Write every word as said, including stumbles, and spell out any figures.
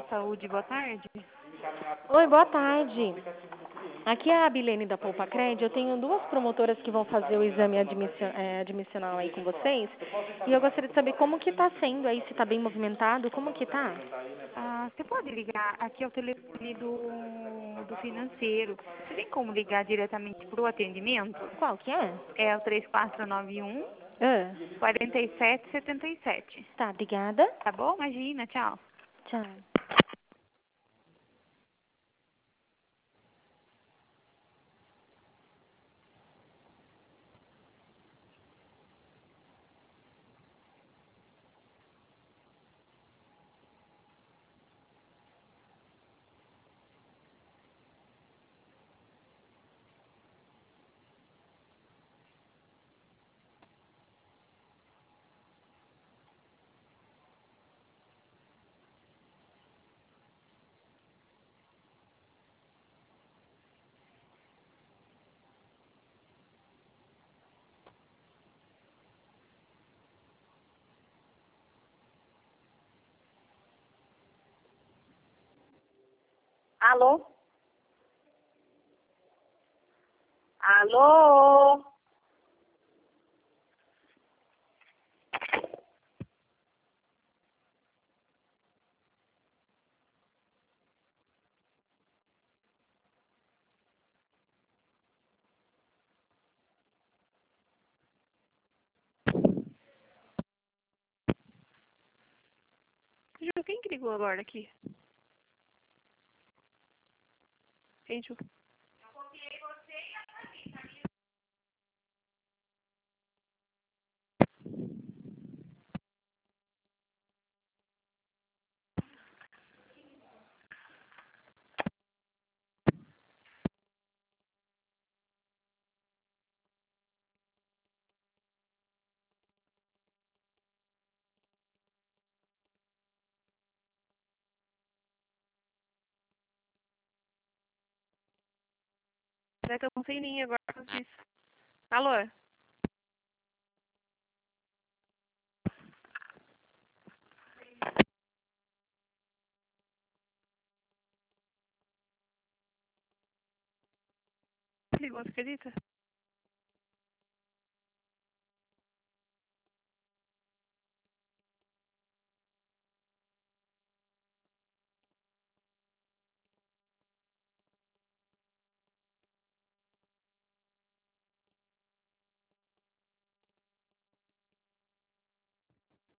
Saúde, boa tarde. Oi, boa tarde. Aqui é a Abilene da Poupa Cred. Eu tenho duas promotoras que vão fazer o exame admissio- eh, admissional aí com vocês. E eu gostaria de saber como que tá sendo aí, se tá bem movimentado, como que tá? Ah, você pode ligar aqui ao telefone do, do financeiro. Você tem como ligar diretamente para o atendimento? Qual que é? É o três quatro nove um, Ah, quatro sete sete sete. tá, obrigada. Tá bom? Imagina, tchau. Tchau. Alô? Alô? Ju, quem que ligou agora aqui? Quem, Ju? Será que eu não sei nem agora, Francisco? Alô? Ligou, você acredita?